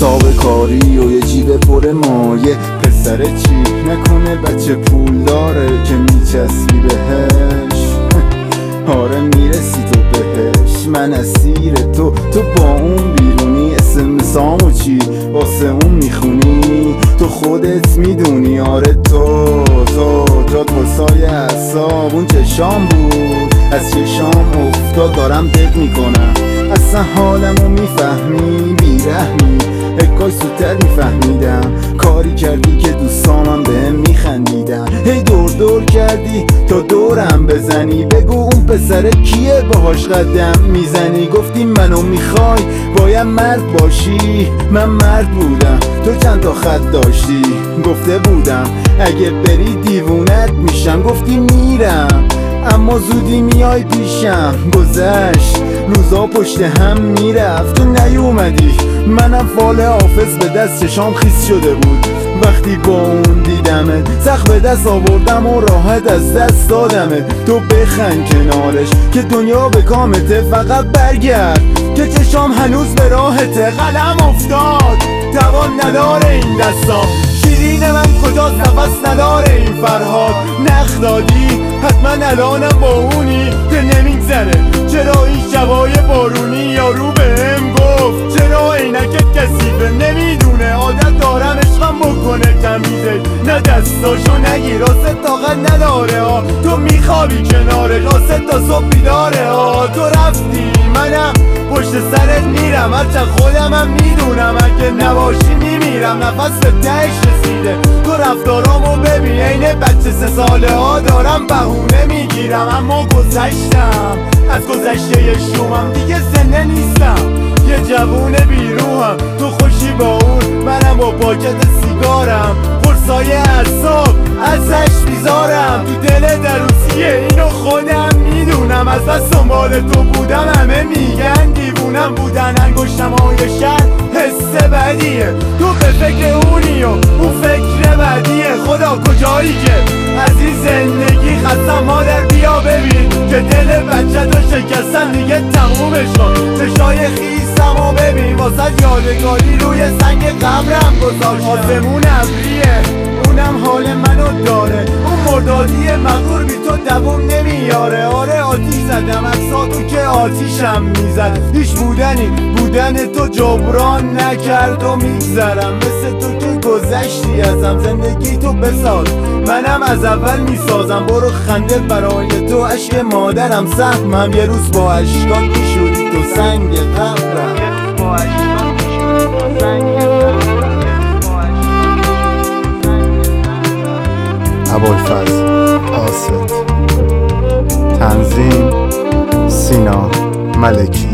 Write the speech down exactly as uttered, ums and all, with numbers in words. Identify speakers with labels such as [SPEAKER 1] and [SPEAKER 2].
[SPEAKER 1] حساب کاری و یه جیب پر مایه. پسر چی نکنه بچه پول داره که میچسبی بهش؟ آره میرسی تو بهش، من اسیر تو. تو با اون بیرونی، اسم سامو چی واسه اون میخونی؟ تو خودت میدونی. آره تو تو جات واسای اعصاب اون چشام بود، از چشام افتاد دارم دق میکنم. اصلا حالمو میفهمی؟ بیرحمی اکاش زودتر میفهمیدم. کاری کردی که دوستانم بهم میخندیدن. هی دور دور کردی تا دورم بزنی. بگو اون پسره کیه باهاش قدم میزنی؟ گفتی منو میخوای باید مرد باشی. من مرد بودم، تو چند تا خط داشتی. گفته بودم اگه بری دیوونت میشم. گفتی میرم اما زودی میای پیشم. گذشت روزا پشت هم میرفت تو نیومدی. منم فال حافظ به دست چشام خیس شده بود وقتی با اون دیدمت. سخت به دست آوردم و راحت از دست دادمت. تو بخند کنارش که دنیا به کامته. فقط برگرد که چشام هنوز به راحته. قلم افتاد توان نداره این دستا. شیرین من کجاست نفس نداره این فرهاد. نخ دادی حتما الانم با اونی که نمیگذره. چرا این شبای بارونی یارو بهم گفت چرا عینکت کثیفه؟ نمیدونه عادت دارم عشقم بکنه تمیزه. نه دستاشو نگیر آسه طاقت نداره ها. تو میخوابی کنارش آسه تا صبح بیداره ها. تو رفتی منم پشت سرت میرم، هرچند خودم هم میدونم اگه نباشی میمیرم. نفس به تهش رسیده. تو رفتارامو ببین عین بچه سه ساله ها. دارم بهونه میگیرم اما گذشتم از گذشته شومم. دیگه زنده نیستم یه جوون بیروحم. تو خوشی با اون منم با پاکت سیگارم. قرصای اعصاب ازش بیزارم. تو دل دروسیه اینو خودم میدونم. از بس دنبال تو بودم همه میگن دیوونم بودن. انگشتم های شهر حس بدیه. تو به فکر اونی و اون فکر بدیه. خدا کجایی که از این زندگی خستم؟ مادر بیا ببین که دل بچه تو شکستم دیگه تمومش کن. چشای خیسم و ببین واسه یادگاری روی سنگ قبرم گذاشتم. آسمون ابریه اونم حال منو داره. اون مردادی مغرور بی تو دوم نمیاره. آره آتیش زدم اکساتو که آتیشم میزد. هیچ بودنی بودن تو جبران نکرد و میگذرم. مثل تو که گذشتی ازم زندگی تو بساز. منم از اول میسازم. برو خنده برای تو عشق مادرم سهمم. یه روز با عشقات میشوری تو سنگ قبرم. یه روز با عشقات میشوری تو سنگ قبرم.
[SPEAKER 2] ابوالفضل قاصد. تنظیم سینا ملکی.